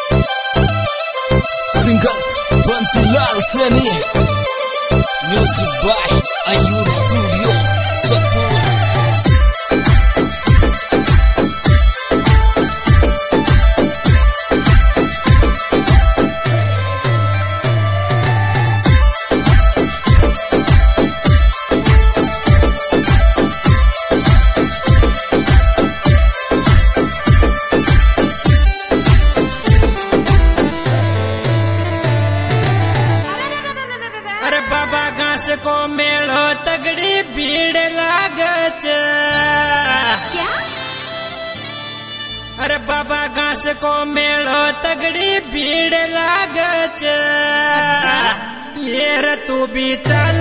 Singer Bansilal Saini, music by Ayur studio Satpur. को मेलो तगड़ी भीड़ लागच। क्या? अरे बाबा घास को मेलो तगड़ी भीड़ लागच। ये रे तू भी चल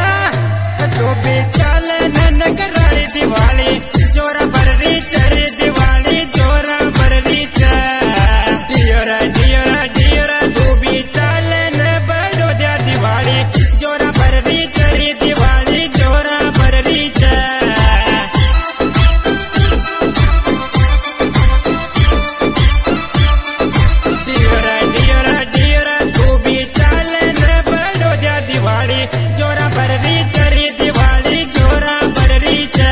न कराड़ी दिवाली जोरा बररी चरी दिवाली जोरा बररी डियोरा डियोरा डियोरा तू भी चल न बड़ो दिया दिवाली जोरा बररी चरी दिवाली जोरा बररी डियोरा डियोरा डियोरा तू भी चल न बड़ो दिया दिवाली जोरा बररी चरी दिवाली जोरा बररी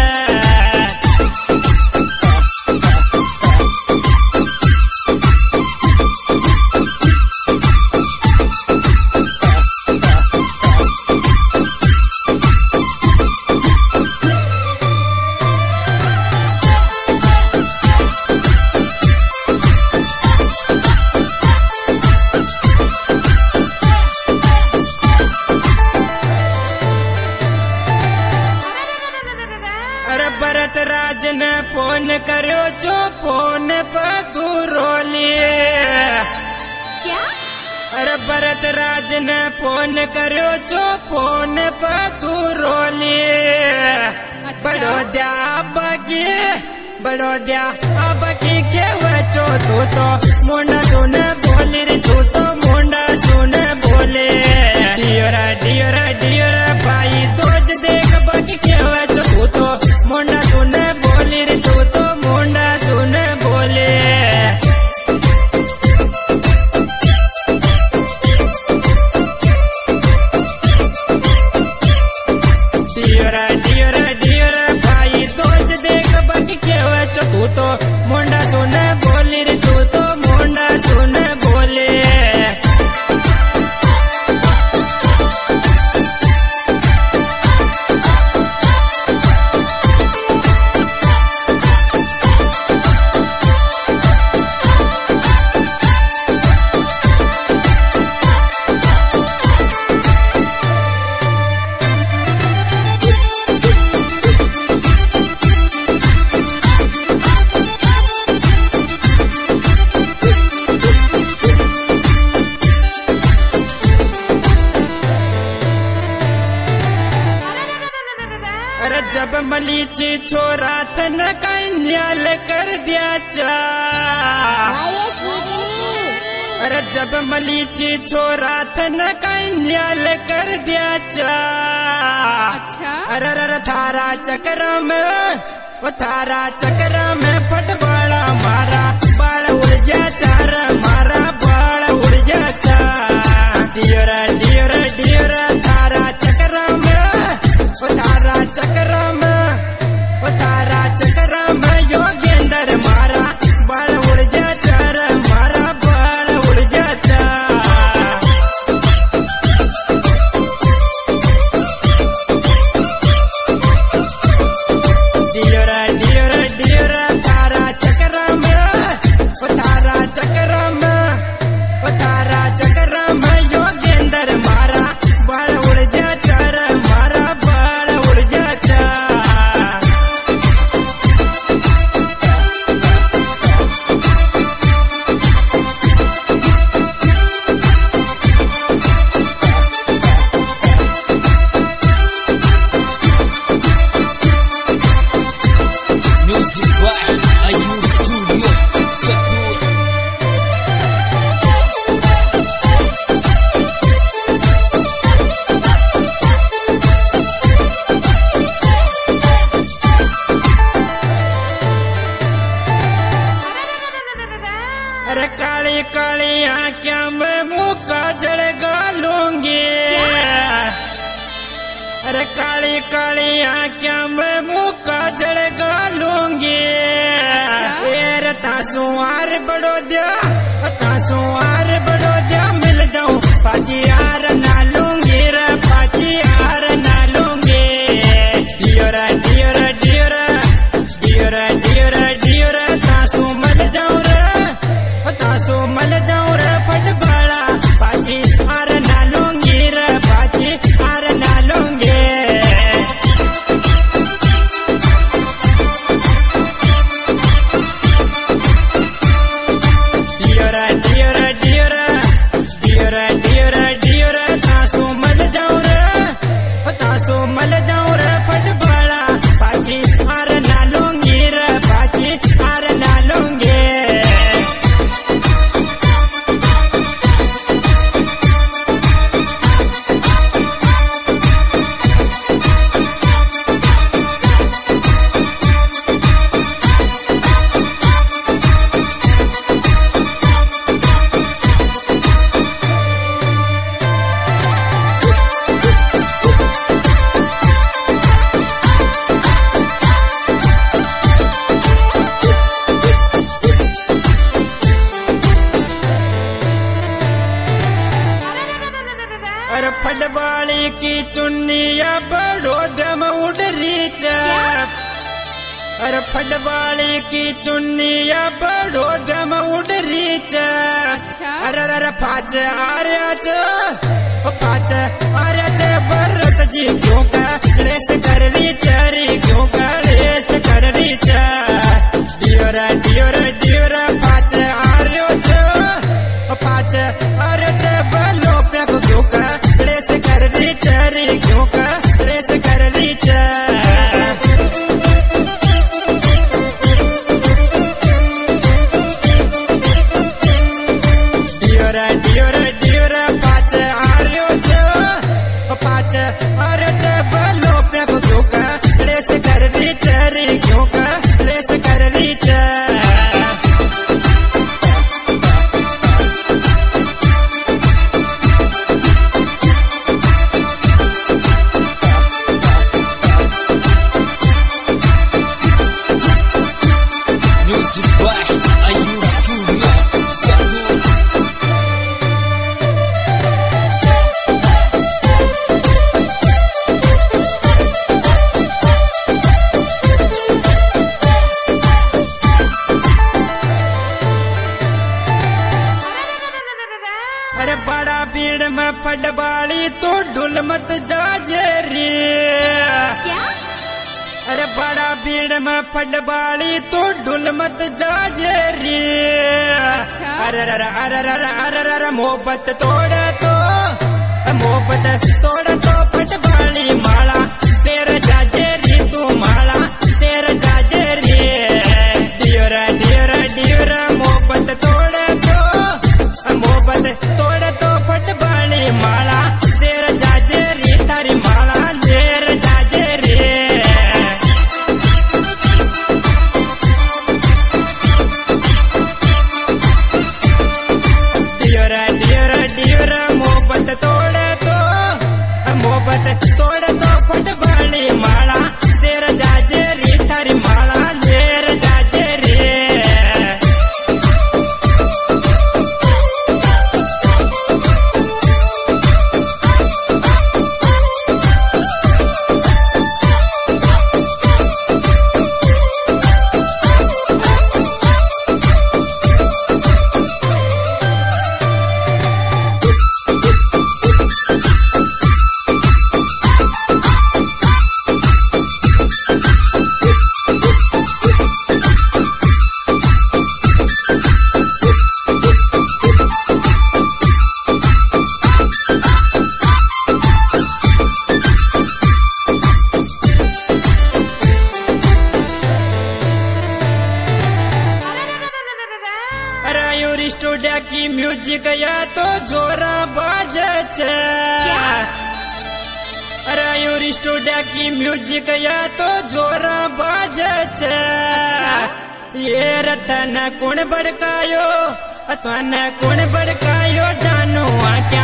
अरे भरत राज ने फोन करो जो फोन पर तू रोली। क्या? अरे भरत राज ने फोन करो जो फोन पर तू रोली। बड़ोद्या बगी के वचो तू तो मुंडा सुन बोली रे तू तो मुंडा सुन बोले। डियोरा डियोरा डियोरा भाई दोज देख बगी के वचो तू तो मुंडा सुन बोली रे तू तो मुंडा सुन बोले। डियोरा डियोरा डियोरा भाई दोज देख बगी के वचो तू तो मुंडा सुन बोली रे तू तो मुंडा सुन बोले। अरे जब मलीची छोरा थन कन्याल कर दिया चा। अरे जब मलीची छोरा थन कन्याल कर दिया चा। अच्छा? अरे थारा चक्र में फटबड़ा मारा बाल उड़ जा चार मारा बाल उड़ जा चा। डियोरा डियोरा डियोरा थारा चक्र में योगेंद्र मारा बाल उड़ जा चार मारा बाल उड़ जा चा। डियोरा डियोरा डियोरा थारा चक्र काली आँखों में मुँह काजल गालूंगी। अरे काली काली आँखों में मुँह काजल गालूंगी। फिर तासुआर बड़ो दिया मिल जाऊं पाजी यार ना लूंगी रे पाजी यार ना लूंगी। डियोरा डियोरा डियोरा डियोरा डियोरा डियोरा तासु मल जाऊं रे फट बड़ा पाजी यार ना लूंगी रे पाजी यार ना लूंगी। डियोरा डियोरा डियोरा डियोरा डियोरा डियोरा तासु मल जाऊं रे फट बड़ा पाजी यार ना लूंगी रे पाजी यार ना लूंगी। अरे फटबाली की चुन्निया बड़ो दम उड़ रही चाप। अरे फटबाली की चुन्निया बड़ो दम उड़ रही चाप। अरे अरे फाच आर्या भरत जी क्यों का लेस कर रही चारी क्यों का लेस कर रही चा। डियोरा डियोरा डियोरा फाच आर्या बलो पे क्यों का लेस कर रही चारी क्यों का लेस कर रही चा। डियोरा डियोरा डियोरा पाँच आर्यो बलो पे क्यों का लेस कर रही चारी क्यों का लेस कर रही चा। Music by Ayur Studio Satu. अरे बड़ा भीड़ में फटबाली तो ढुल मत जाजे रे। क्या? अरे बड़ा भीड़ में फटबाली तो ढुल मत जाजे रे। अरे अरे अरे अरे अरे अरे मोहब्बत तोड़े तो फटबाली माला तेरा जाजे रे तू माला तेरा जाजे रे। डियोरा डियोरा डियोरा मोहब्बत तोड़े तो फटबाली माला तेरा जाजे रे तारी माला तेरा जाजे रे। डियोरा डियोरा डियोरा मोहब्बत तोड़े तो फटबाली माला तेरा जाजे रे तारी माला तेरा जाजे रे। स्टूडियो की म्यूजिक या तो जोरा बाजे छे। अरे यूरी स्टूडियो की म्यूजिक या तो जोरा बाजे छे। ये रतन कुण भड़कायो तने कौन बड़कायो जानो आके